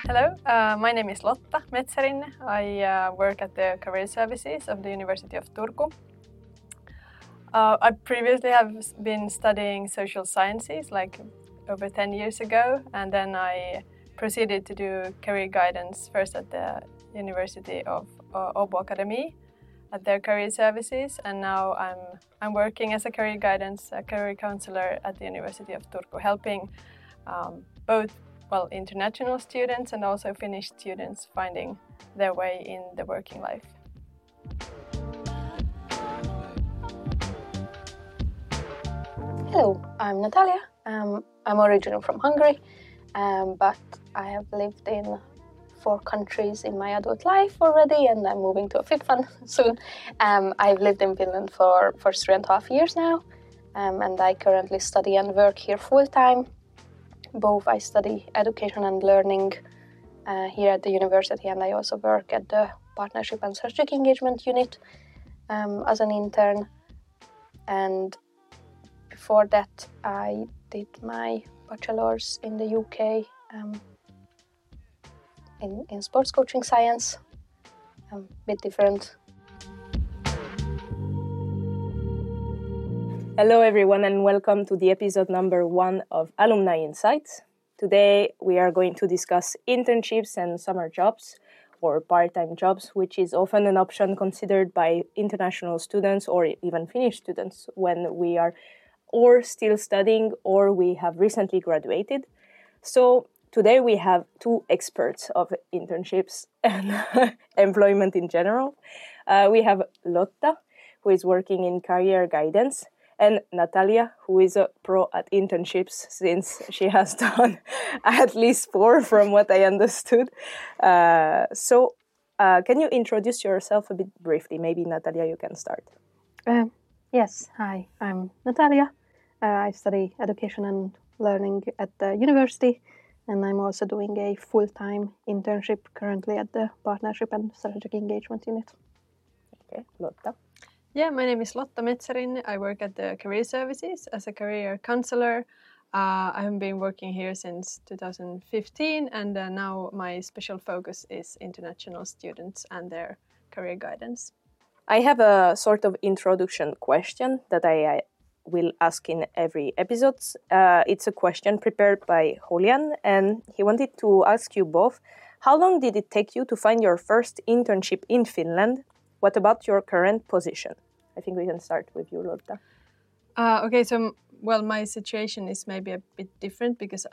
Hello, my name is Lotta Metsärinne. I work at the Career Services of the University of Turku. I previously have been studying social sciences like over 10 years ago, and then I proceeded to do career guidance first at the University of Åbo Academy at their career services, and now I'm working as a career guidance, a career counselor at the University of Turku, helping both international students and also Finnish students finding their way in the working life. Hello, I'm Natalia. I'm originally from Hungary, but I have lived in 4 countries in my adult life already, and I'm moving to a 5th one soon. I've lived in Finland for 3.5 years now, and I currently study and work here full-time. Both I study education and learning here at the university, and I also work at the Partnership and Strategic Engagement Unit as an intern. And before that, I did my bachelor's in the UK in sports coaching science, a bit different. Hello everyone and welcome to the episode number 1 of Alumni Insights. Today we are going to discuss internships and summer jobs or part-time jobs, which is often an option considered by international students or even Finnish students when we are or still studying or we have recently graduated. So today we have 2 experts of internships and employment in general. We have Lotta, who is working in career guidance, and Natalia, who is a pro at internships since she has done at least 4 from what I understood. So can you introduce yourself a bit briefly? Maybe Natalia, you can start. Yes, hi, I'm Natalia. I study education and learning at the university, and I'm also doing a full-time internship currently at the Partnership and Strategic Engagement Unit. Okay, Lotta. Yeah, my name is Lotta Metsärinne. I work at the Career Services as a career counselor. I have been working here since 2015, and now my special focus is international students and their career guidance. I have a sort of introduction question that I will ask in every episode. It's a question prepared by Julian, and he wanted to ask you both, how long did it take you to find your first internship in Finland? What about your current position? I think we can start with you, Lotta. Okay, so my situation is maybe a bit different because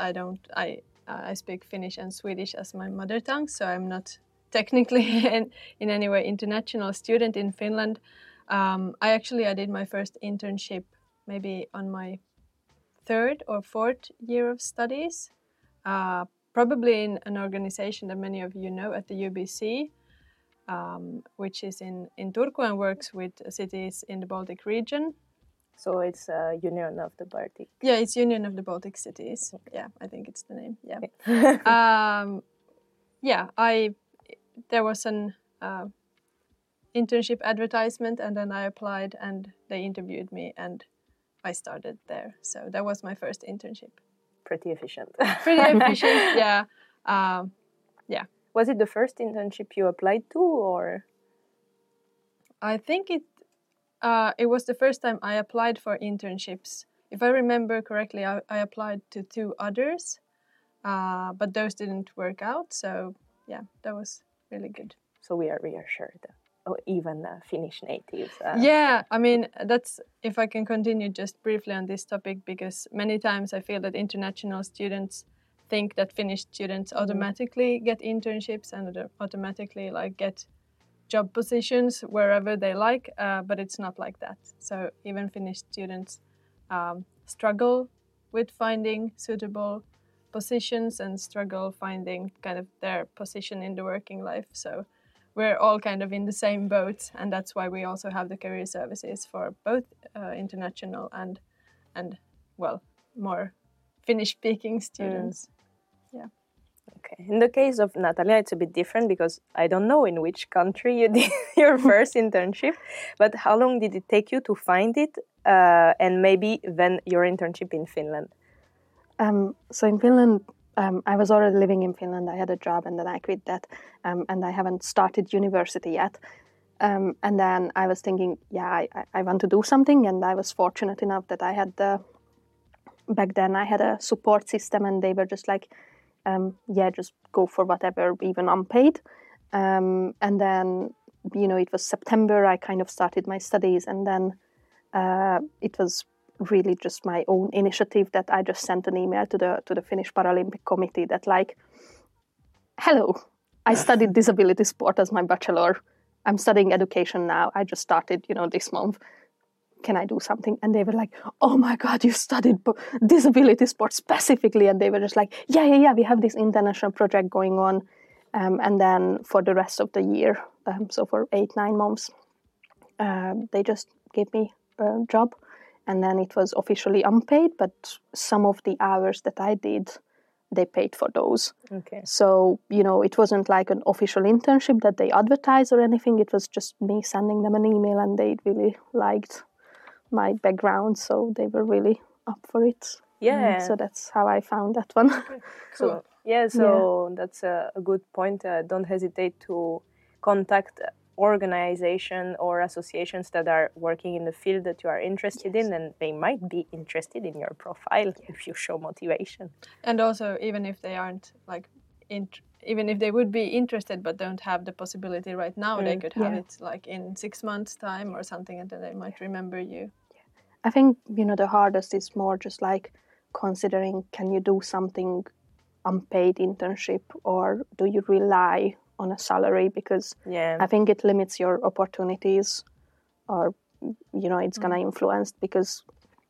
I speak Finnish and Swedish as my mother tongue, so I'm not technically in any way international student in Finland. I did my first internship maybe on my 3rd or 4th year of studies, probably in an organization that many of you know at the UBC, which is in Turku and works with cities in the Baltic region. So it's Union of the Baltic. Yeah, it's Union of the Baltic Cities. Okay. Yeah, I think it's the name. Yeah. Okay. There was an internship advertisement, and then I applied, and they interviewed me, and I started there. So that was my first internship. Pretty efficient. Pretty efficient, yeah. Yeah. Was it the first internship you applied to, or? I think it was the first time I applied for internships. If I remember correctly, I applied to 2 others, but those didn't work out. So yeah, that was really good. So we are reassured. Even Finnish natives. Yeah, I mean, that's, if I can continue just briefly on this topic, because many times I feel that international students think that Finnish students automatically get internships and automatically get job positions wherever they like, but it's not like that. So even Finnish students struggle with finding suitable positions and struggle finding kind of their position in the working life. So we're all kind of in the same boat, and that's why we also have the career services for both international and more Finnish-speaking students. Yeah. Okay. In the case of Natalia, it's a bit different because I don't know in which country you did your first internship, but how long did it take you to find it, and maybe then your internship in Finland? So in Finland, I was already living in Finland. I had a job, and then I quit that, and I haven't started university yet. And then I was thinking, I want to do something, and I was fortunate enough that I had back then I had a support system, and they were just like, just go for whatever, even unpaid. And then, it was September, I kind of started my studies, and then it was really just my own initiative that I just sent an email to the Finnish Paralympic Committee that like, hello, I studied disability sport as my bachelor. I'm studying education now. I just started, this month. Can I do something? And they were like, oh my God, you studied disability sport specifically. And they were just like, yeah, we have this international project going on. And then for the rest of the year, so for 8-9 months, they just gave me a job. And then it was officially unpaid, but some of the hours that I did, they paid for those. Okay. So, it wasn't like an official internship that they advertised or anything. It was just me sending them an email, and they really liked my background, so they were really up for it. Yeah. So that's how I found that one. So that's a good point. Don't hesitate to contact organization or associations that are working in the field that you are interested in, and they might be interested in your profile if you show motivation. And also, even if they aren't like even if they would be interested but don't have the possibility right now, they could have it like in 6 months' time or something, and then they might remember you. I think, the hardest is more just like considering, can you do something unpaid internship, or do you rely on a salary? Because I think it limits your opportunities, or, it's going to influence because,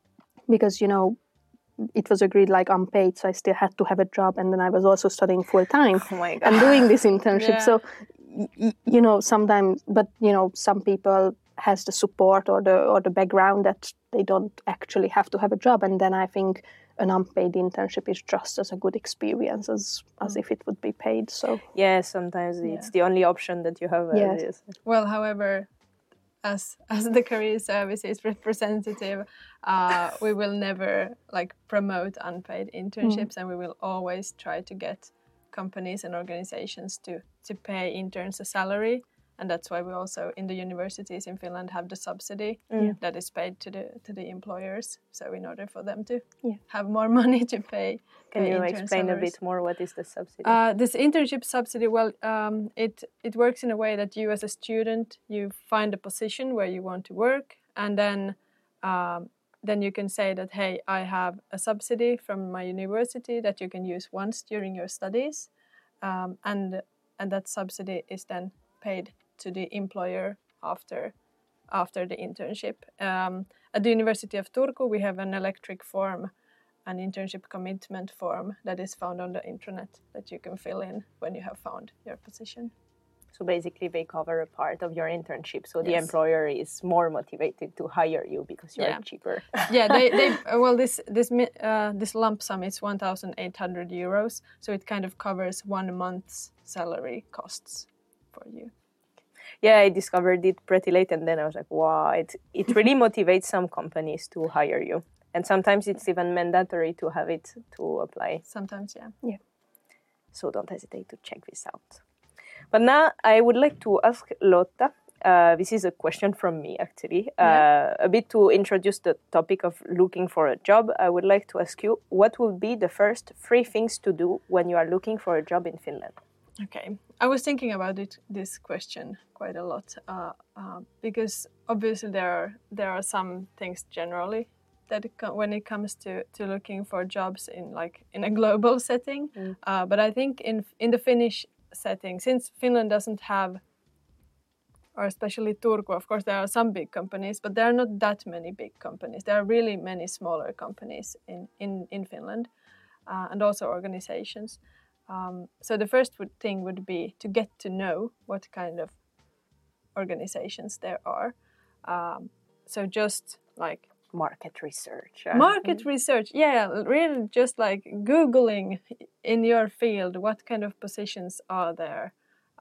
it was agreed like unpaid, so I still had to have a job, and then I was also studying full time and doing this internship. So, sometimes, but some people has the support or the background that they don't actually have to have a job, and then I think an unpaid internship is just as a good experience as if it would be paid. So sometimes it's the only option that you have. Yes. Well, however, as the career services representative, we will never like promote unpaid internships, and we will always try to get companies and organizations to pay interns a salary. And that's why we also in the universities in Finland have the subsidy that is paid to the employers. So in order for them to have more money to pay. Can you explain salaries. a bit more what is the subsidy? This internship subsidy, well, it works in a way that you as a student, you find a position where you want to work, and then you can say that, hey, I have a subsidy from my university that you can use once during your studies, and that subsidy is then paid to the employer after the internship. At the University of Turku, we have an electric form, an internship commitment form that is found on the intranet that you can fill in when you have found your position. So basically they cover a part of your internship, so the employer is more motivated to hire you because you're cheaper. This lump sum is 1,800 euros, so it kind of covers 1 month's salary costs for you. Yeah, I discovered it pretty late, and then I was like, wow, it really motivates some companies to hire you. And sometimes it's even mandatory to have it to apply. Sometimes, yeah. So don't hesitate to check this out. But now I would like to ask Lotta, this is a question from me actually, a bit to introduce the topic of looking for a job. I would like to ask you, what would be the first 3 things to do when you are looking for a job in Finland? Okay, I was thinking about this question quite a lot because obviously there are some things generally that when it comes to looking for jobs in a global setting, but I think in the Finnish setting, since Finland doesn't have, or especially Turku, of course there are some big companies, but there are not that many big companies. There are really many smaller companies in Finland, and also organizations. So the first thing would be to get to know what kind of organizations there are. So just like market research. Research, really just like Googling in your field, what kind of positions are there.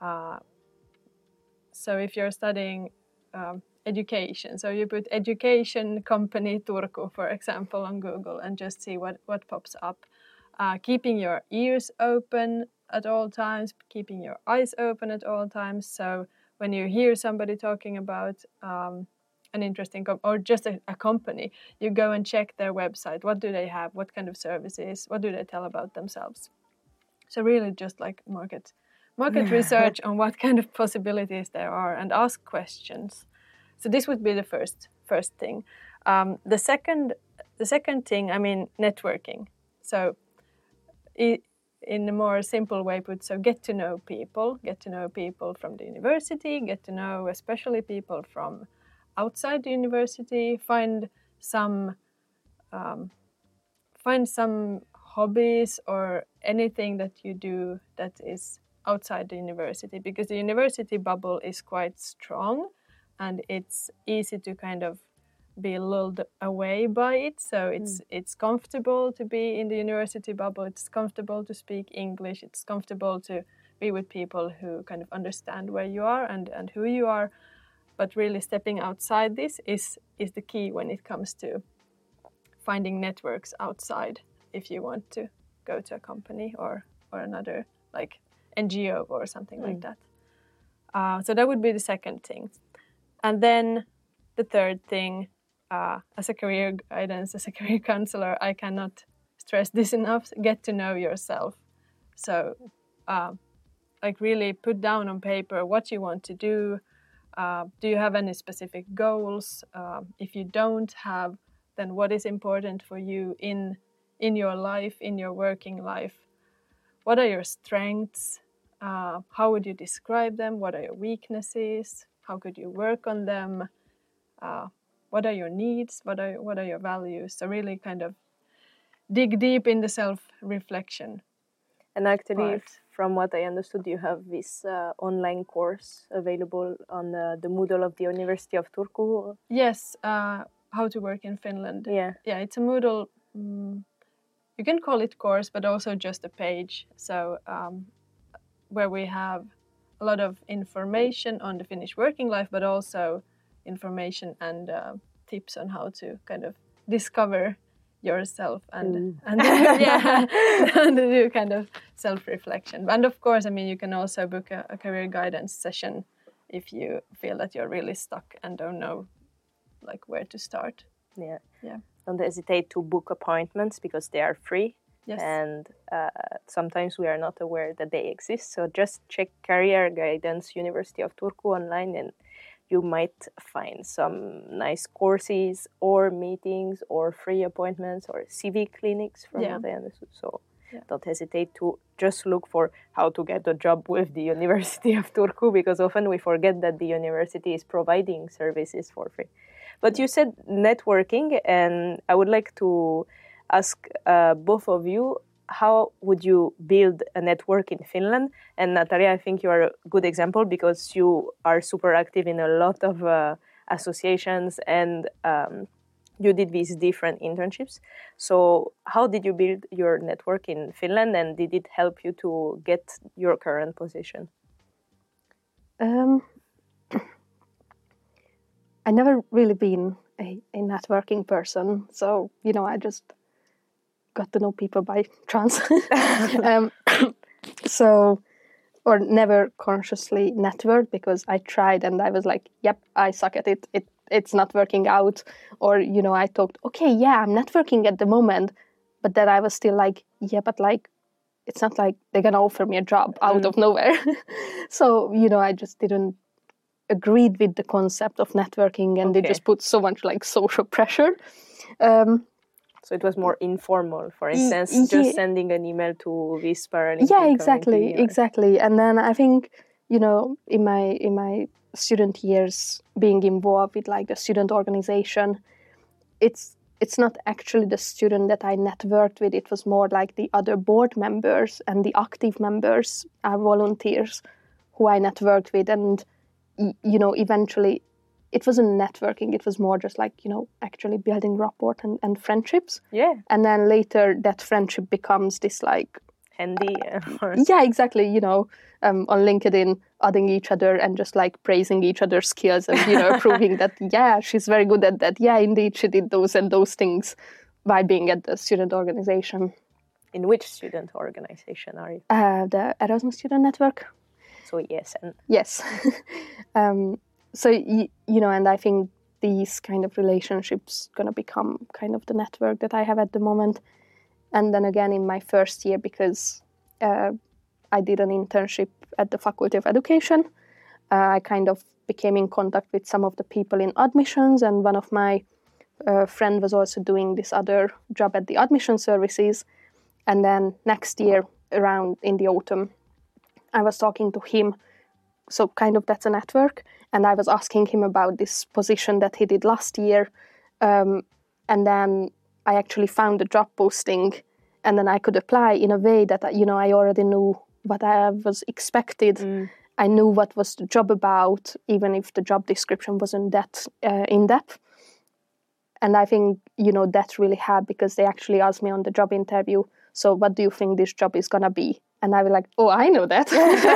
So if you're studying education, so you put education company Turku, for example, on Google and just see what pops up. keeping your ears open at all times, keeping your eyes open at all times. So when you hear somebody talking about an interesting or just a company, you go and check their website. What do they have? What kind of services? What do they tell about themselves? So really just like market research on what kind of possibilities there are and ask questions. So this would be the first thing. The second thing, I mean, networking. So in a more simple way put, so get to know people from the university, get to know especially people from outside the university, find some hobbies or anything that you do that is outside the university, because the university bubble is quite strong and it's easy to kind of be lulled away by it. So it's comfortable to be in the university bubble, it's comfortable to speak English, it's comfortable to be with people who kind of understand where you are and who you are. But really stepping outside this is the key when it comes to finding networks outside if you want to go to a company or another like NGO or something like that. So that would be the second thing. And then the third thing, as a career guidance, as a career counselor, I cannot stress this enough, get to know yourself. So like really put down on paper what you want to do. Do you have any specific goals? If you don't have, then what is important for you in your life, in your working life? What are your strengths? How would you describe them? What are your weaknesses? How could you work on them? What are your needs? What are your values? So really kind of dig deep in the self-reflection. And actually, from what I understood, you have this online course available on the Moodle of the University of Turku. Yes, How to Work in Finland. Yeah, it's a Moodle. You can call it course, but also just a page. So where we have a lot of information on the Finnish working life, but also information and tips on how to kind of discover yourself and do kind of self-reflection. And of course, I mean, you can also book a career guidance session if you feel that you're really stuck and don't know like where to start. Yeah. Yeah. Don't hesitate to book appointments because they are free. Yes. And sometimes we are not aware that they exist. So just check Career Guidance University of Turku online and you might find some nice courses or meetings or free appointments or CV clinics from what I understood. So don't hesitate to just look for how to get a job with the University of Turku, because often we forget that the university is providing services for free. But you said networking, and I would like to ask both of you, how would you build a network in Finland? And Natalia, I think you are a good example because you are super active in a lot of associations and you did these different internships. So how did you build your network in Finland, and did it help you to get your current position? I never really been a networking person. So, I just got to know people by chance. Or never consciously networked, because I tried and I was like, yep, I suck at it. It's not working out. Or, I thought, okay, yeah, I'm networking at the moment. But then I was still like, yeah, but like, it's not like they're going to offer me a job out of nowhere. So, I just didn't agree with the concept of networking, and they just put so much like social pressure. So it was more informal, for instance, just sending an email to this Paralympic committee. Exactly. And then I think, in my student years, being involved with like the student organization, it's not actually the student that I networked with. It was more like the other board members and the active members, our volunteers, who I networked with. And, eventually it wasn't networking, it was more just like, actually building rapport and friendships. Yeah. And then later that friendship becomes this like... handy. Yeah, exactly. On LinkedIn, adding each other and just like praising each other's skills and, proving that, yeah, she's very good at that. Yeah, indeed, she did those and those things by being at the student organization. In which student organization are you? The Erasmus Student Network. So ESN. Yes. So, and I think these kind of relationships going to become kind of the network that I have at the moment. And then again, in my first year, because I did an internship at the Faculty of Education, I kind of became in contact with some of the people in admissions, and one of my friend was also doing this other job at the admission services. And then next year, around in the autumn, I was talking to him. So kind of that's a network. And I was asking him about this position that he did last year. And then I actually found a job posting, and then I could apply in a way that, I already knew what I was expected. I knew what was the job about, even if the job description wasn't that in-depth. And I think, that really helped, because they actually asked me on the job interview, so what do you think this job is going to be? And I was like, oh, I know that.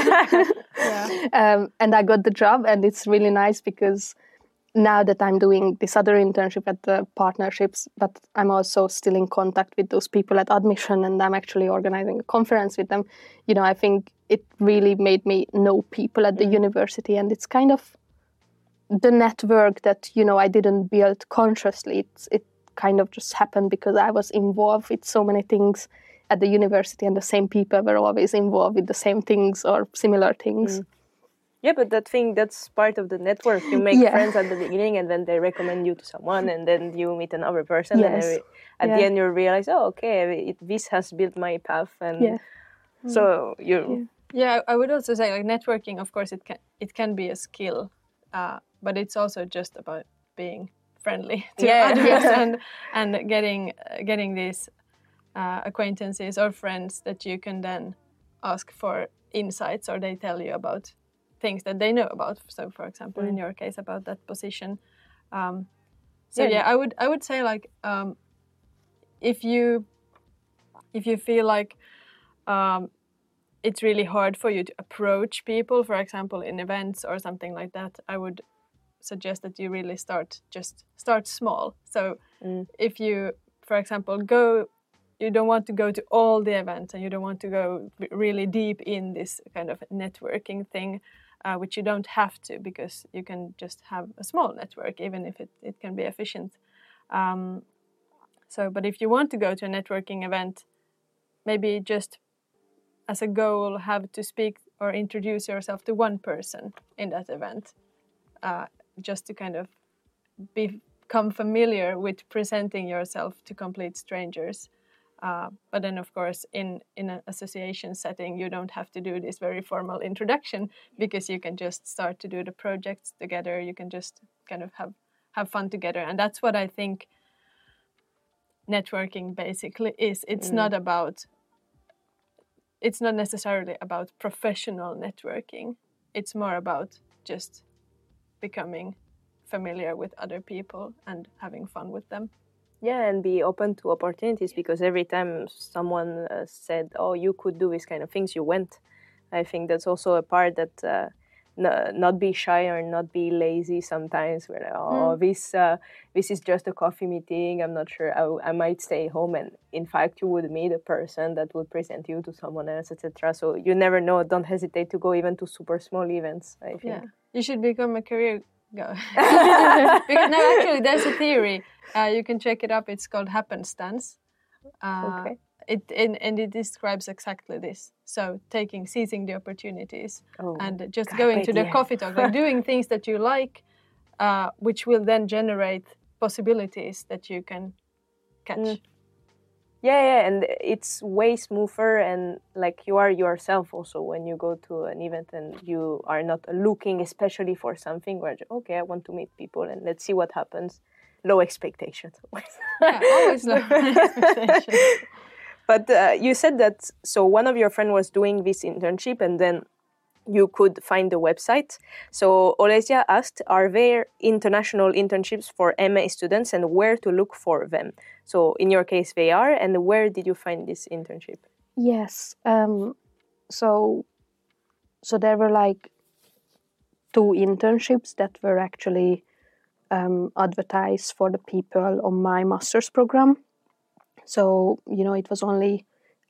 And I got the job, and it's really nice because now that I'm doing this other internship at the partnerships, but I'm also still in contact with those people at admission, and I'm actually organizing a conference with them. I think it really made me know people at the university, and it's kind of the network that, I didn't build consciously. It kind of just happened because I was involved with so many things at the university, and the same people were always involved with the same things or similar things. Yeah, but that's part of the network. You make friends at the beginning, and then they recommend you to someone, and then you meet another person, Yes. and at the end you realize, oh, okay, this has built my path, and so you. Yeah, I would also say, like, networking, of course, it can be a skill, but it's also just about being friendly to others and getting these acquaintances or friends that you can then ask for insights, or they tell you about things that they know about. So, for example, in your case, about that position. I would say, like, if you feel like it's really hard for you to approach people, for example, in events or something like that, I would suggest that you really start small. So if you, for example, you don't want to go to all the events, and you don't want to go really deep in this kind of networking thing, which you don't have to, because you can just have a small network, even if it can be efficient. But if you want to go to a networking event, maybe just as a goal have to speak or introduce yourself to one person in that event, just to kind of become familiar with presenting yourself to complete strangers. But then, of course, in an association setting, you don't have to do this very formal introduction, because you can just start to do the projects together. You can just kind of have fun together. And that's what I think networking basically is. It's not necessarily about professional networking. It's more about just becoming familiar with other people and having fun with them. Yeah, and be open to opportunities, because every time someone said, oh, you could do these kind of things, you went. I think that's also a part that not be shy or not be lazy sometimes, where this is just a coffee meeting, I'm not sure, I might stay home, and in fact you would meet a person that would present you to someone else, etc. So you never know. Don't hesitate to go even to super small events, I think. Yeah, you should become a career guy. No, actually, there's a theory. You can check it up. It's called happenstance. Okay. It describes exactly this. So seizing the opportunities, and just going to the coffee talk, like doing things that you like, which will then generate possibilities that you can catch. Yeah, and it's way smoother, and like you are yourself also when you go to an event, and you are not looking especially for something where, okay, I want to meet people and let's see what happens. Low expectations. Yeah, always low expectations. But you said that, so one of your friends was doing this internship, and then you could find the website. So Olesia asked, are there international internships for MA students, and where to look for them? So in your case, they are, and where did you find this internship? Yes. So there were like 2 internships that were actually advertised for the people on my master's program. So, it was only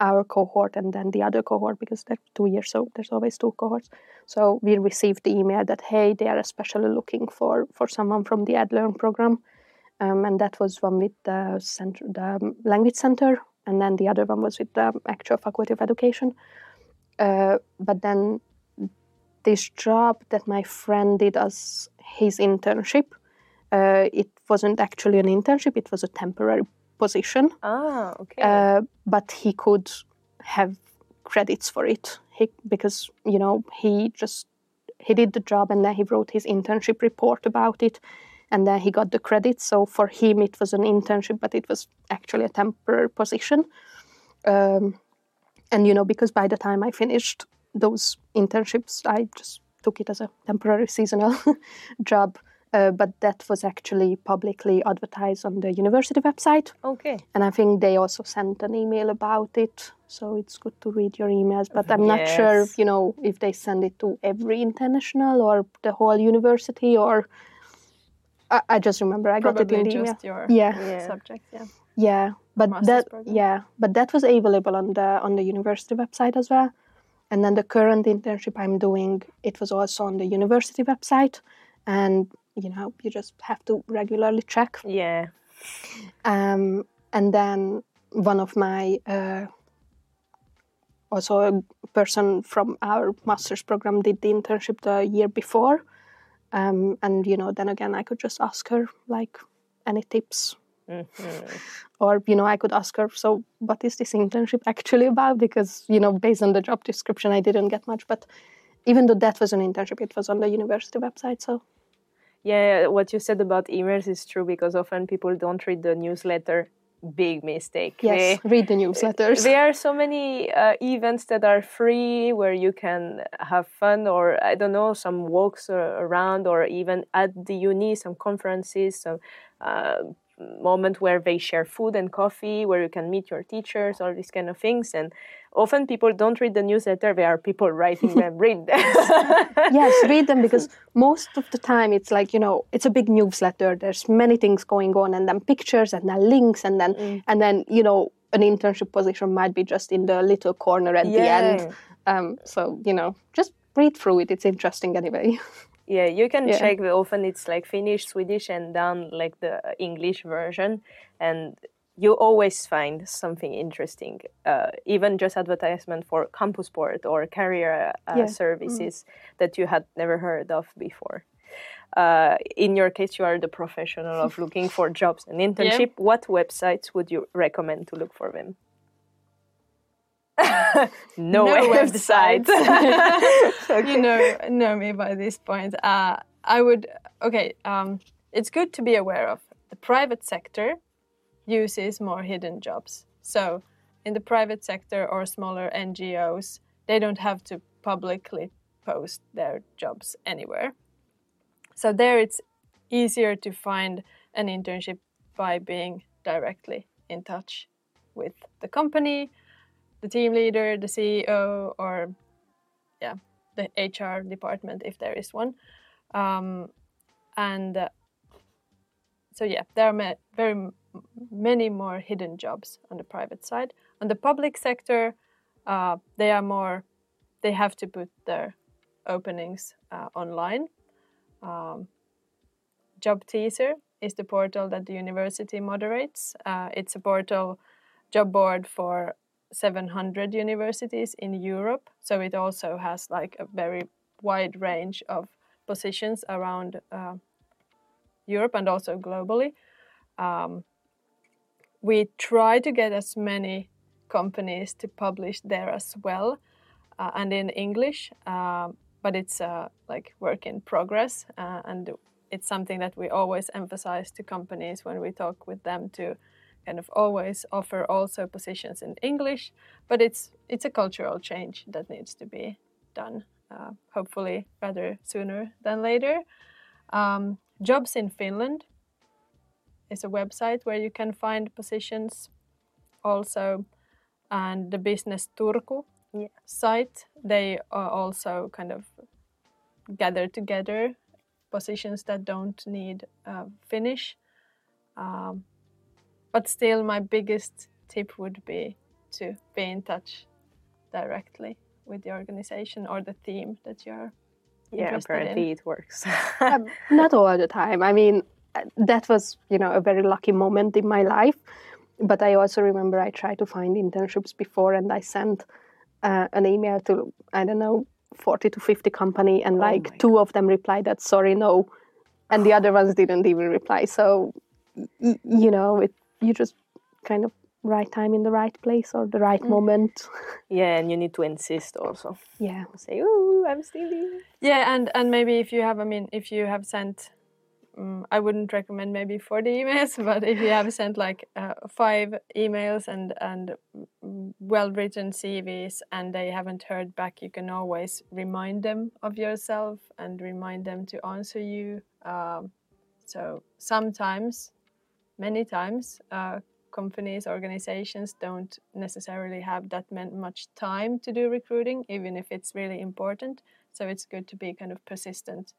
our cohort and then the other cohort, because they're 2 years, so there's always 2 cohorts. So we received the email that, hey, they are especially looking for someone from the AdLearn program. And that was one with the language center, and then the other one was with the actual Faculty of Education. But then this job that my friend did as his internship, it wasn't actually an internship, it was a temporary position. Ah, okay. But he could have credits for it because, he did the job and then he wrote his internship report about it. And then he got the credits. So for him, it was an internship, but it was actually a temporary position. And, because by the time I finished those internships, I just took it as a temporary seasonal job. But that was actually publicly advertised on the university website. Okay. And I think they also sent an email about it. So it's good to read your emails. But I'm not sure, if they send it to every international or the whole university, or... I just remember I got it in the email. Just your subject, but that was available on the university website as well. And then the current internship I'm doing, it was also on the university website, and you just have to regularly check. Yeah. And then one of my also a person from our master's program did the internship the year before. And, then again, I could just ask her, like, any tips. Mm-hmm. Or, I could ask her, so what is this internship actually about? Because, based on the job description, I didn't get much. But even though that was an internship, it was on the university website, so... Yeah, what you said about emails is true, because often people don't read the newsletter. Big mistake. Yes, read the newsletters. There are so many events that are free where you can have fun, or I don't know, some walks around, or even at the uni, some conferences, some moment where they share food and coffee, where you can meet your teachers, all these kind of things. And often people don't read the newsletter. There are people writing them. Read them. Yes, read them, because most of the time it's like, it's a big newsletter. There's many things going on, and then pictures, and then links, and then an internship position might be just in the little corner at the end. So, just read through it. It's interesting anyway. Yeah, you can check. Often it's like Finnish, Swedish, and down like the English version, and you always find something interesting. Even just advertisement for Campusport or career services that you had never heard of before. In your case, you are the professional of looking for jobs and internship. Yeah. What websites would you recommend to look for them? No websites. Okay. You know me by this point. I would. Okay. It's good to be aware of the private sector uses more hidden jobs. So, in the private sector or smaller NGOs, they don't have to publicly post their jobs anywhere. So there, it's easier to find an internship by being directly in touch with the company, the team leader, the CEO, or the HR department if there is one. There are very many more hidden jobs on the private side. On the public sector, they have to put their openings online. Job Teaser is the portal that the university moderates. It's a job board for 700 universities in Europe. So it also has like a very wide range of positions around Europe and also globally. We try to get as many companies to publish there as well, and in English, but it's like work in progress, and it's something that we always emphasize to companies when we talk with them, to kind of always offer also positions in English, but it's a cultural change that needs to be done, hopefully rather sooner than later. Jobs in Finland is a website where you can find positions also, and the Business Turku site, they also kind of gather together positions that don't need Finnish. But still, my biggest tip would be to be in touch directly with the organization or the theme that you're interested apparently in. it works. Not all the time. I mean, that was, a very lucky moment in my life. But I also remember I tried to find internships before, and I sent an email to, 40 to 50 company, and two of them replied that sorry, no, and the other ones didn't even reply. So, you just kind of right time in the right place or the right moment. Yeah, and you need to insist also. Yeah. Say, oh, I'm still here. Yeah, and maybe if you have sent, I wouldn't recommend maybe 40 emails, but if you have sent like 5 emails and well-written CVs and they haven't heard back, you can always remind them of yourself and remind them to answer you. So sometimes, many times, companies, organizations don't necessarily have that much time to do recruiting, even if it's really important. So it's good to be kind of persistent.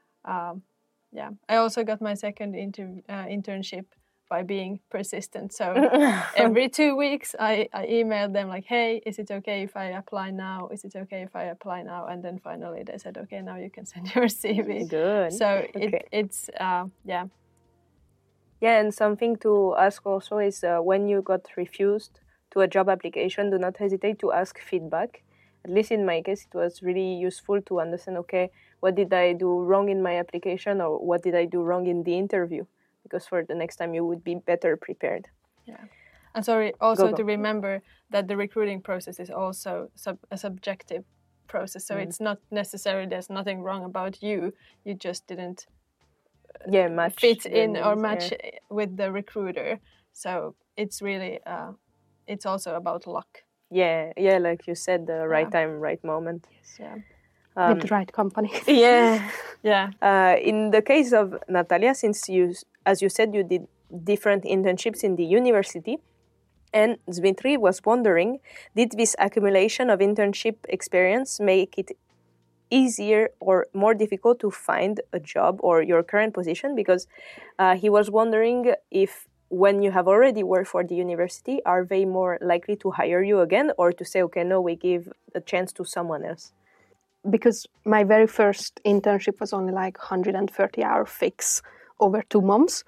Yeah, I also got my second internship by being persistent. So every 2 weeks, I emailed them like, "Hey, is it okay if I apply now? Is it okay if I apply now?" And then finally they said, "Okay, now you can send your CV." Good. So Okay. it's yeah. Yeah, and something to ask also is when you got refused to a job application, do not hesitate to ask feedback. At least in my case, it was really useful to understand, okay, what did I do wrong in my application or what did I do wrong in the interview? Because for the next time you would be better prepared. Yeah. And sorry, also Go. to remember that the recruiting process is also a subjective process. So it's not necessarily there's nothing wrong about you. You just didn't match fit in or needs, match with the recruiter. So it's really it's also about luck. Yeah, like you said, the right time, right moment. Yes. Yeah. With the right company. Yeah. Yeah. In the case of Natalia, since you, as you said, you did different internships in the university, and Dmitry was wondering, did this accumulation of internship experience make it easier or more difficult to find a job or your current position? Because he was wondering if when you have already worked for the university, are they more likely to hire you again or to say, okay, no, we give a chance to someone else? Because my very first internship was only like 130-hour fix over 2 months.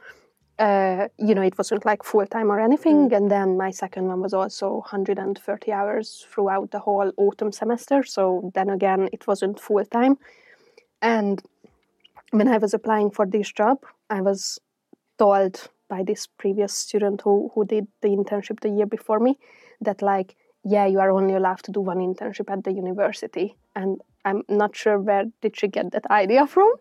It wasn't like full-time or anything. And then my second one was also 130 hours throughout the whole autumn semester. So then again, it wasn't full-time. And when I was applying for this job, I was told by this previous student who did the internship the year before me that like, yeah, you are only allowed to do 1 internship at the university. And I'm not sure where did she get that idea from.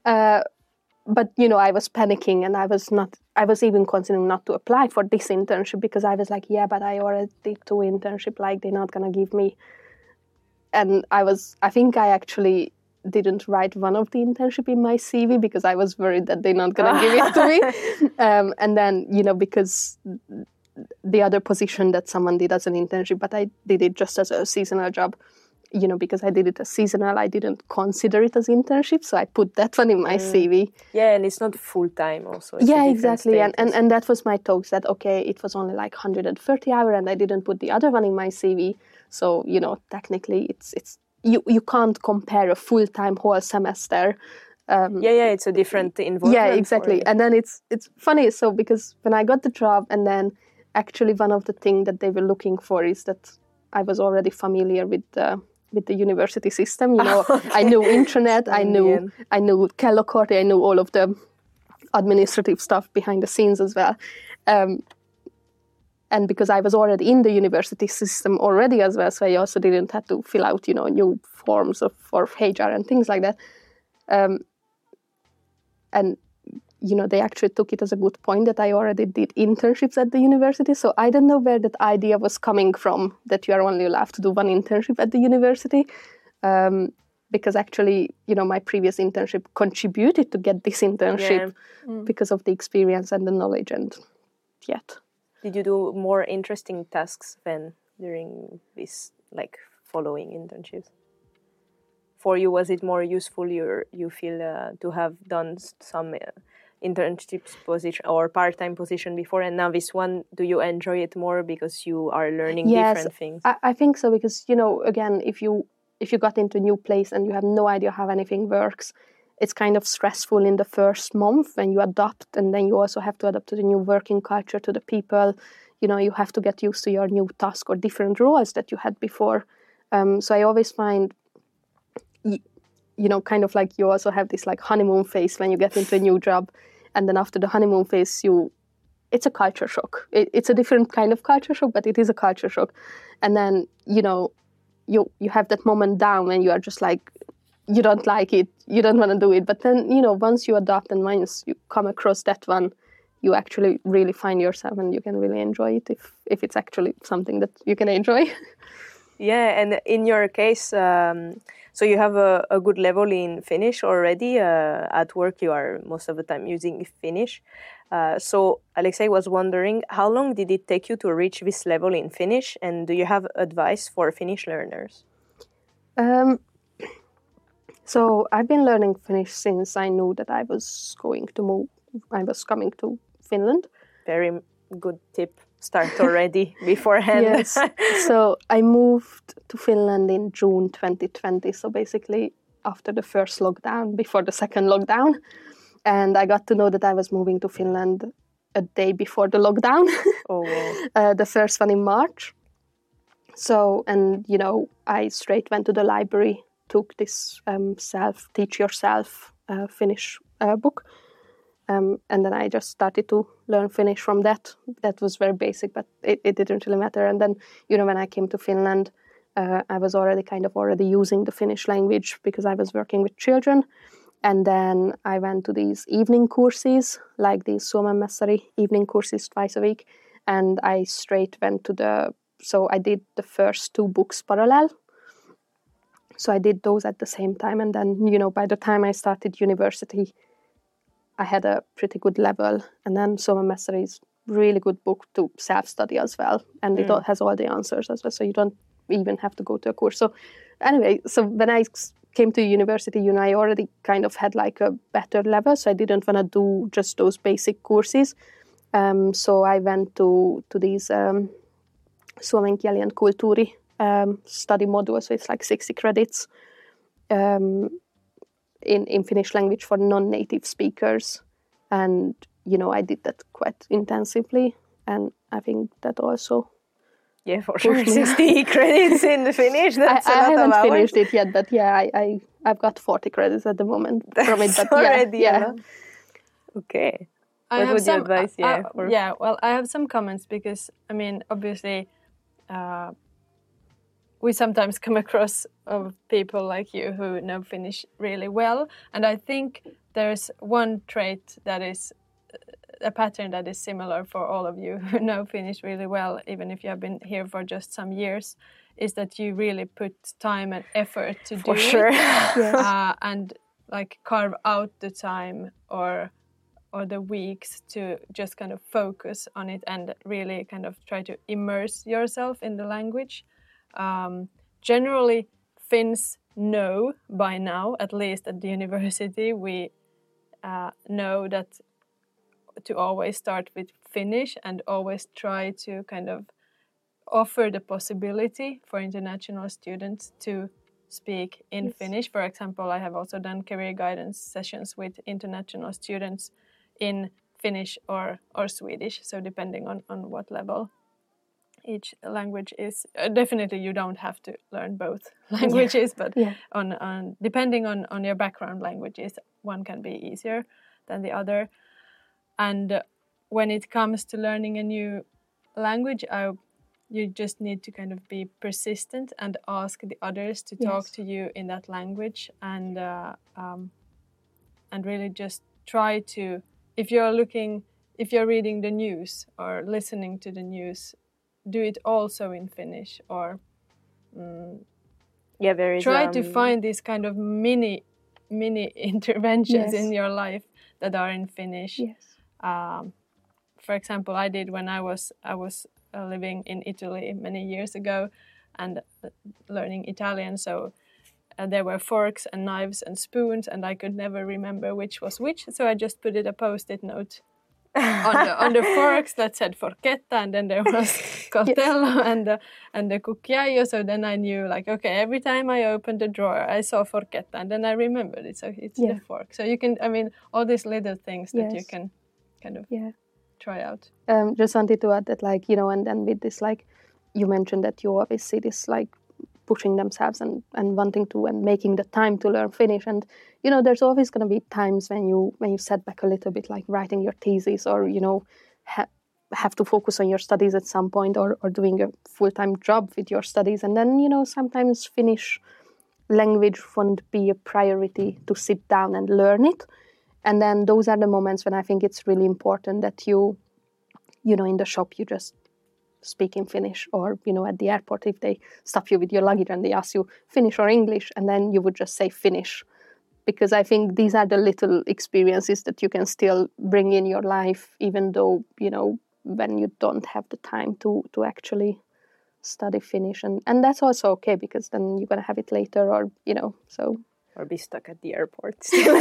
But, I was panicking and I was even considering not to apply for this internship because I was like, yeah, but I already did 2 internships, like they're not going to give me. And I think I actually didn't write one of the internship in my CV because I was worried that they're not going to give it to me. And then, because the other position that someone did as an internship, but I did it just as a seasonal job. Because I did it as seasonal, I didn't consider it as internship, so I put that one in my CV. Yeah, and it's not full-time also. Yeah, exactly. And that was my talk that, okay, it was only like 130 hours and I didn't put the other one in my CV. So, technically it's you can't compare a full-time whole semester. It's a different involvement. Yeah, exactly. And then it's funny, so because when I got the job and then actually one of the things that they were looking for is that I was already familiar with the university system, Okay. I knew intranet, I knew Kellocorte, I knew all of the administrative stuff behind the scenes as well. And because I was already in the university system already as well, so I also didn't have to fill out, new forms for HR and things like that. And they actually took it as a good point that I already did internships at the university. So I don't know where that idea was coming from, that you are only allowed to do 1 internship at the university. Because actually, my previous internship contributed to get this internship because of the experience and the knowledge and yet. Did you do more interesting tasks then during this, like, following internships? For you, was it more useful, you feel, to have done some internships position or part-time position before, and now this one, do you enjoy it more because you are learning different things? I think so, because again, if you got into a new place and you have no idea how anything works, it's kind of stressful in the first month when you adapt, and then you also have to adapt to the new working culture, to the people. You have to get used to your new task or different roles that you had before. So I always find, kind of like you also have this like honeymoon phase when you get into a new job, and then after the honeymoon phase, it's a culture shock. It's a different kind of culture shock, but it is a culture shock. And then you have that moment down when you are just like, you don't like it, you don't want to do it. But then once you adapt and once you come across that one, you actually really find yourself and you can really enjoy it if it's actually something that you can enjoy. Yeah, and in your case, so you have a good level in Finnish already. At work, you are most of the time using Finnish. So Alexei was wondering, how long did it take you to reach this level in Finnish? And do you have advice for Finnish learners? So I've been learning Finnish since I knew that I was going to move. I was coming to Finland. Very good tip. Start already beforehand. Yes. So I moved to Finland in June 2020. So basically after the first lockdown, before the second lockdown. And I got to know that I was moving to Finland a day before the lockdown. Oh, wow. The first one in March. So, and I straight went to the library, took this Teach Yourself Finnish book. And then I just started to learn Finnish from that. That was very basic, but it didn't really matter. And then, when I came to Finland, I was already using the Finnish language because I was working with children. And then I went to these evening courses, like these Suomen Messari evening courses twice a week. And I straight went to so I did the first 2 books parallel. So I did those at the same time. And then, by the time I started university, I had a pretty good level. And then Suomen Messari is really good book to self-study as well. And it has all the answers as well. So you don't even have to go to a course. So anyway, so when I came to university, I already kind of had like a better level. So I didn't want to do just those basic courses. So I went to these Suomen kieli and kulttuuri study modules. So it's like 60 credits in Finnish language for non-native speakers. And, I did that quite intensively. And I think that also... Yeah, for sure. 60 credits in Finnish, that's a lot of hours. I haven't finished it yet, but yeah, I've got 40 credits at the moment from it. But already a lot. Okay. What would you advise? Well, I have some comments because, obviously, we sometimes come across people like you who know Finnish really well. And I think there's one trait that is a pattern that is similar for all of you who know Finnish really well, even if you have been here for just some years, is that you really put time and effort to do it. Yes. And like carve out the time or the weeks to just kind of focus on it and really kind of try to immerse yourself in the language. Generally, Finns know by now, at least at the university, we know that to always start with Finnish and always try to kind of offer the possibility for international students to speak in Finnish. For example, I have also done career guidance sessions with international students in Finnish or Swedish, so depending on what level each language is. Definitely you don't have to learn both languages, but on depending on your background languages, one can be easier than the other. And when it comes to learning a new language, you just need to kind of be persistent and ask the others to talk to you in that language, and really just try to, if you're reading the news or listening to the news, do it also in Finnish, or try to find these kind of mini interventions in your life that are in Finnish. Yes. For example, I did when I was living in Italy many years ago and learning Italian. So there were forks and knives and spoons, and I could never remember which was which. So I just put it a post-it note on the forks that said forchetta, and then there was coltello and the cucchiaio. So then I knew, like, okay, every time I opened the drawer, I saw forchetta, and then I remembered it. So it's the fork. So you can, I mean, all these little things that you can kind of try out. Just wanted to add that, like, you know, and then with this, like, you mentioned that you always see this, like, pushing themselves and wanting to and making the time to learn Finnish. And, you know, there's always going to be times when you set back a little bit, like writing your thesis, or, you know, have to focus on your studies at some point, or doing a full-time job with your studies. And then, you know, sometimes Finnish language won't be a priority to sit down and learn it. And then those are the moments when I think it's really important that you know, in the shop, you just speak in Finnish, or, you know, at the airport, if they stop you with your luggage and they ask you Finnish or English, and then you would just say Finnish. Because I think these are the little experiences that you can still bring in your life, even though, you know, when you don't have the time to actually study Finnish. And that's also okay, because then you're going to have it later, or, you know, so... Or be stuck at the airport still.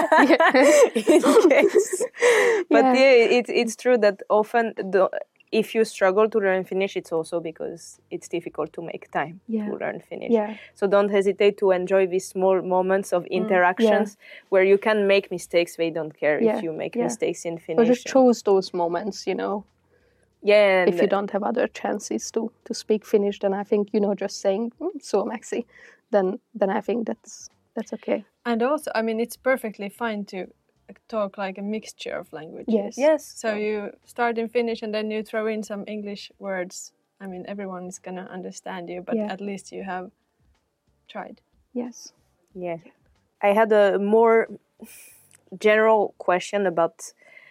In case. But it's true that often if you struggle to learn Finnish, it's also because it's difficult to make time to learn Finnish. Yeah. So don't hesitate to enjoy these small moments of interactions where you can make mistakes. They don't care if you make mistakes in Finnish. Or just choose those moments, you know. Yeah. If you don't have other chances to speak Finnish, then I think, you know, just saying Suomeksi, then I think that's okay. And also, I mean, it's perfectly fine to talk like a mixture of languages. Yes. So you start in Finnish and then you throw in some English words. I mean, everyone is going to understand you, but at least you have tried. Yes. Yeah. I had a more general question about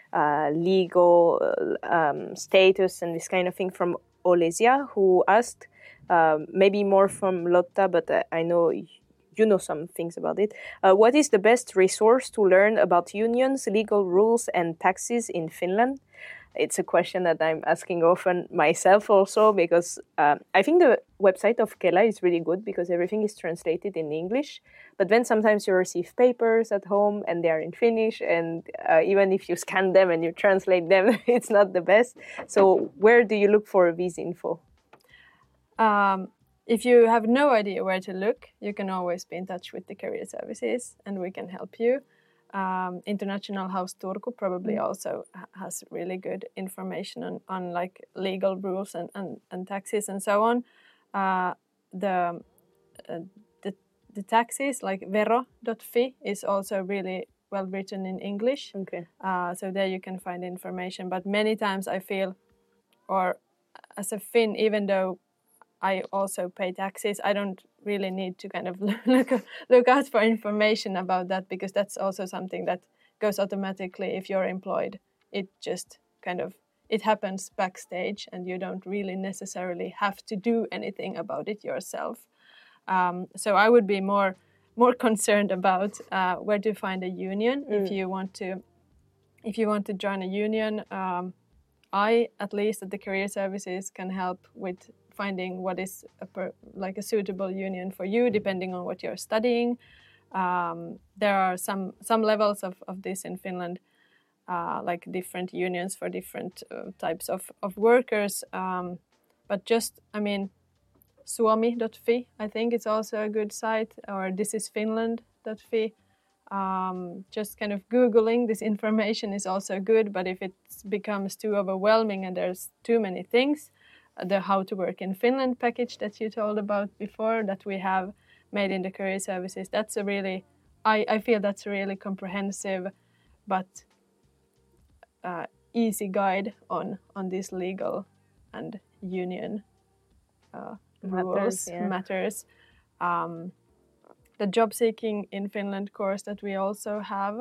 legal status and this kind of thing from Olesia, who asked, maybe more from Lotta, but I know you know some things about it. What is the best resource to learn about unions, legal rules, and taxes in Finland? It's a question that I'm asking often myself also, because I think the website of Kela is really good because everything is translated in English. But then sometimes you receive papers at home and they are in Finnish, and even if you scan them and you translate them, it's not the best. So where do you look for this info? If you have no idea where to look, you can always be in touch with the career services and we can help you. International House Turku probably also has really good information on like legal rules and taxes and so on. The taxes, like vero.fi, is also really well written in English. Okay. So there you can find information. But many times I feel, or as a Finn, even though I also pay taxes, I don't really need to kind of look out for information about that, because that's also something that goes automatically if you're employed. It just kind of, it happens backstage and you don't really necessarily have to do anything about it yourself. So I would be more concerned about where to find a union if you want to join a union. I, at least at the career services, can help with finding what is a suitable union for you, depending on what you're studying. There are some levels of this in Finland, like different unions for different types of workers. But just, I mean, Suomi.fi, I think it's also a good site, or thisisfinland.fi. Just kind of Googling this information is also good, but if it becomes too overwhelming and there's too many things, the How to Work in Finland package that you told about before, that we have made in the career services, that's a really, I feel that's a really comprehensive but easy guide on this legal and union matters. The job seeking in Finland course that we also have,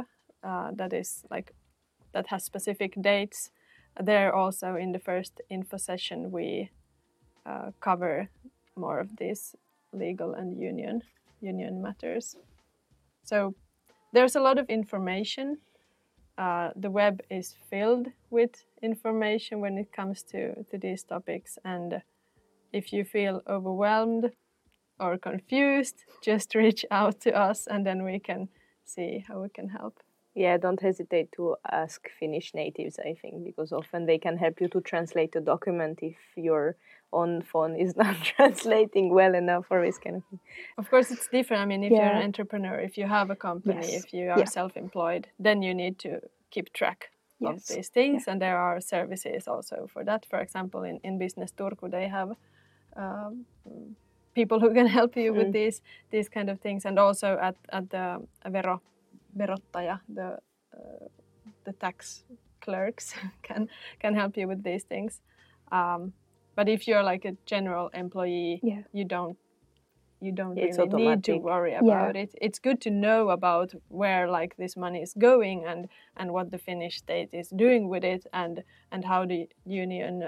that has specific dates. There also in the first info session we cover more of these legal and union matters. So there's a lot of information. The web is filled with information when it comes to these topics, and if you feel overwhelmed, or confused, just reach out to us and then we can see how we can help. Yeah, don't hesitate to ask Finnish natives, I think, because often they can help you to translate a document if your own phone is not translating well enough or this kind of thing. Of course, it's different. I mean, if you're an entrepreneur, if you have a company, Yes. if you are self-employed, then you need to keep track of these things. And there are services also for that. For example, in Business Turku, they have people who can help you with these kind of things. And also at the verottaja, the tax clerks can help you with these things. But if you're like a general employee, you don't really need to worry about it. It's good to know about where like this money is going and what the Finnish state is doing with it and how the union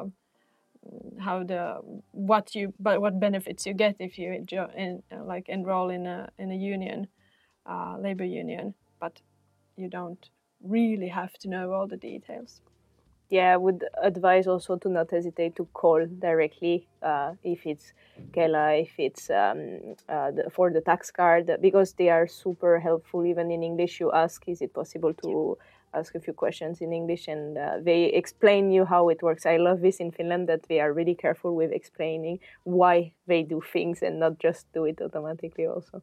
what benefits you get if you enroll in a union, labor union, but you don't really have to know all the details. Yeah, I would advise also to not hesitate to call directly if it's Kela, if it's for the tax card, because they are super helpful. Even in English, you ask, is it possible to ask a few questions in English, and they explain you how it works. I love this in Finland, that they are really careful with explaining why they do things and not just do it automatically also.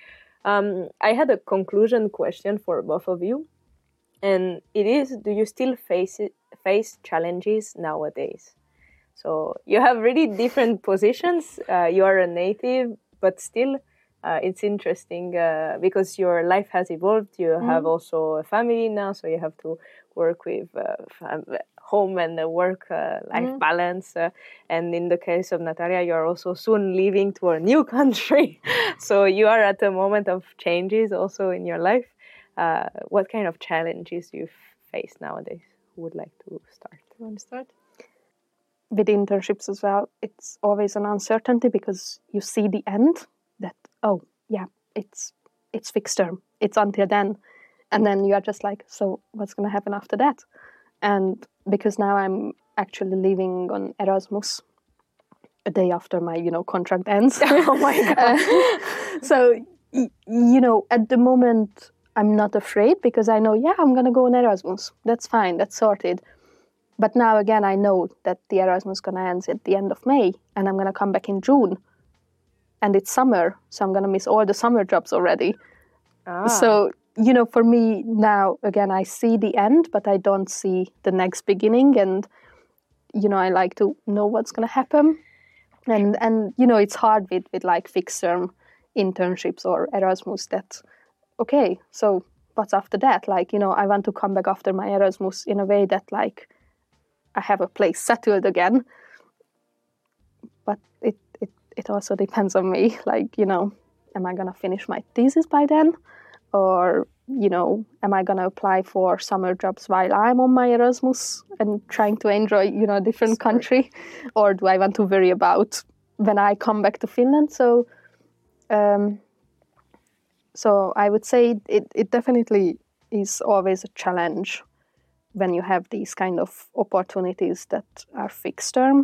I had a conclusion question for both of you, and it is, do you still face challenges nowadays? So you have really different positions. You are a native, but still it's interesting because your life has evolved. You have also a family now, so you have to work with home and work life balance. And in the case of Natalia, you are also soon leaving to a new country. So you are at a moment of changes also in your life. What kind of challenges you face nowadays? Who would like to start? You want to start? With internships as well, it's always an uncertainty because you see the end that, oh, yeah, it's fixed term. It's until then. And then you are just like, so what's going to happen after that? And because now I'm actually leaving on Erasmus a day after my, contract ends. Oh my God. So, at the moment, I'm not afraid because I know, I'm going to go on Erasmus. That's fine. That's sorted. But now again, I know that the Erasmus is going to end at the end of May and I'm going to come back in June. And it's summer, so I'm going to miss all the summer jobs already. So, for me now, again, I see the end, but I don't see the next beginning. And, I like to know what's going to happen. And it's hard with like fixed term internships or Erasmus that, okay, so what's after that? Like, I want to come back after my Erasmus in a way that like I have a place settled again. But it also depends on me. Like, am I going to finish my thesis by then? Or, am I going to apply for summer jobs while I'm on my Erasmus and trying to enjoy, a different country? Or do I want to worry about when I come back to Finland? So I would say it definitely is always a challenge when you have these kind of opportunities that are fixed term.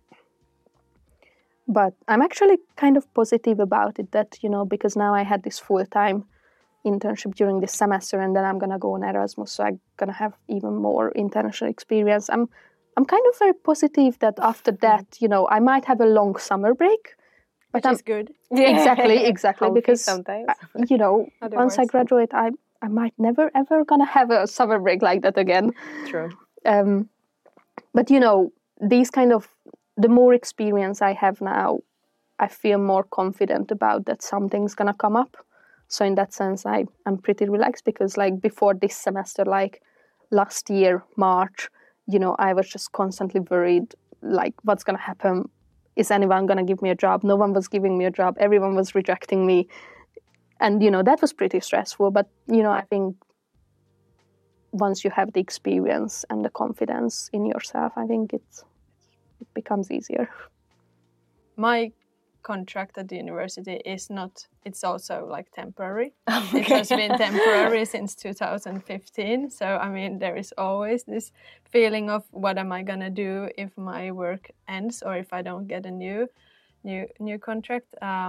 But I'm actually kind of positive about it that, because now I had this full-time internship during this semester and then I'm going to go on Erasmus, so I'm going to have even more international experience. I'm kind of very positive that after that, I might have a long summer break. But which is good. Exactly. Because, sometimes. Once I graduate, I might never, ever going to have a summer break like that again. True. But, these kind of, the more experience I have now, I feel more confident about that something's going to come up. So in that sense, I'm pretty relaxed because like before this semester, like last year, March, I was just constantly worried, like what's going to happen? Is anyone going to give me a job? No one was giving me a job. Everyone was rejecting me. And, that was pretty stressful. But, I think once you have the experience and the confidence in yourself, I think it becomes easier. My contract at the university it's also like temporary. Okay. It has been temporary since 2015. So, I mean, there is always this feeling of what am I going to do if my work ends or if I don't get a new new contract.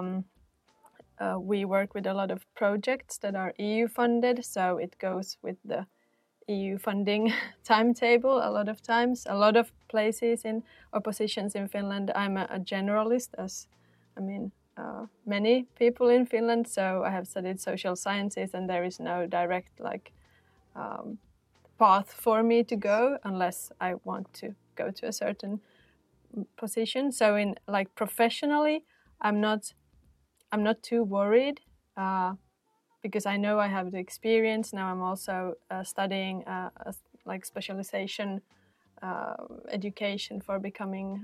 We work with a lot of projects that are EU funded, so it goes with the EU funding timetable a lot of times. A lot of places or positions in Finland, I'm a generalist, as many people in Finland. So I have studied social sciences, and there is no direct path for me to go unless I want to go to a certain position. So in professionally, I'm not too worried because I know I have the experience. Now I'm also studying specialization education for becoming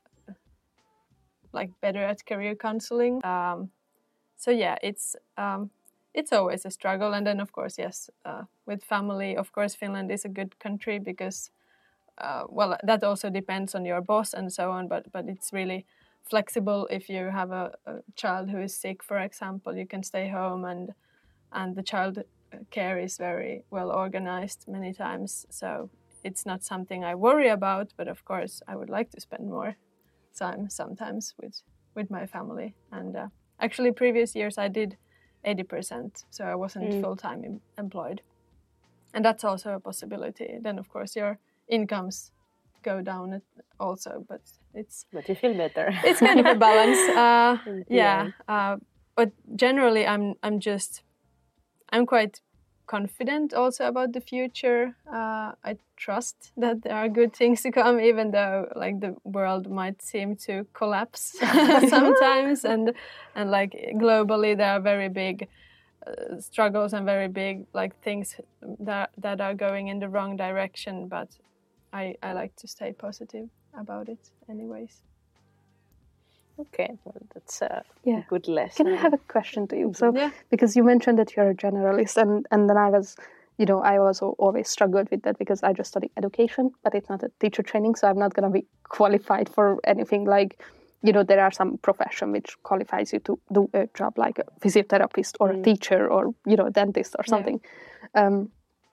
better at career counseling. So yeah, it's always a struggle. And then of course, yes, with family, of course, Finland is a good country because that also depends on your boss and so on. But it's really flexible. If you have a child who is sick, for example, you can stay home, and the child care is very well organized many times. So it's not something I worry about. But of course, I would like to spend more time sometimes with my family. And actually, previous years I did 80%, so I wasn't full-time employed. And that's also a possibility. Then, of course, your incomes go down also, but you feel better. It's kind of a balance. But generally, I'm quite confident also about the future. I trust that there are good things to come, even though the world might seem to collapse sometimes, and globally there are very big struggles and very big things that are going in the wrong direction. But I like to stay positive about it anyways. Okay, well, that's a good lesson. Can I have a question to you? So, because you mentioned that you're a generalist, and then I was, I also always struggled with that because I just study education, but it's not a teacher training, so I'm not going to be qualified for anything there are some profession which qualifies you to do a job like a physiotherapist or a teacher or, dentist or something. Yeah.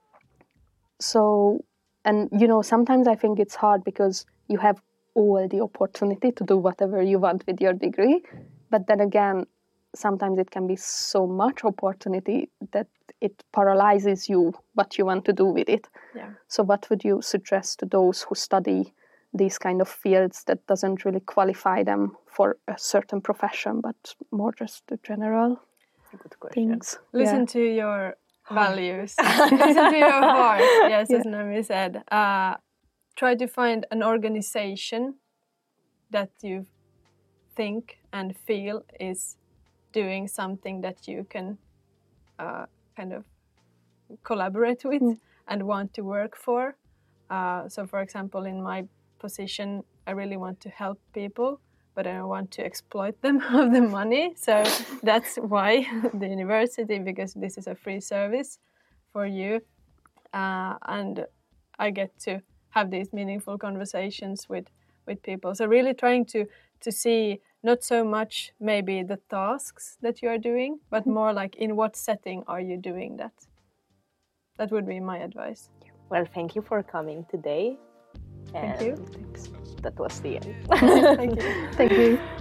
Sometimes I think it's hard because you have all the opportunity to do whatever you want with your degree. But then again, sometimes it can be so much opportunity that it paralyzes you what you want to do with it. Yeah. So what would you suggest to those who study these kind of fields that doesn't really qualify them for a certain profession, but more just the general things? Listen to your values. Listen to your heart. Yes, as Naomi said. Try to find an organization that you think and feel is doing something that you can kind of collaborate with and want to work for. So, for example, in my position, I really want to help people, but I don't want to exploit them of the money. So that's why the university, because this is a free service for you. And I get to have these meaningful conversations with people. So really trying to see not so much maybe the tasks that you are doing, but more in what setting are you doing that. That would be my advice. Well, thank you for coming today. Thank you. Thanks. That was the end. Thank you. Thank you.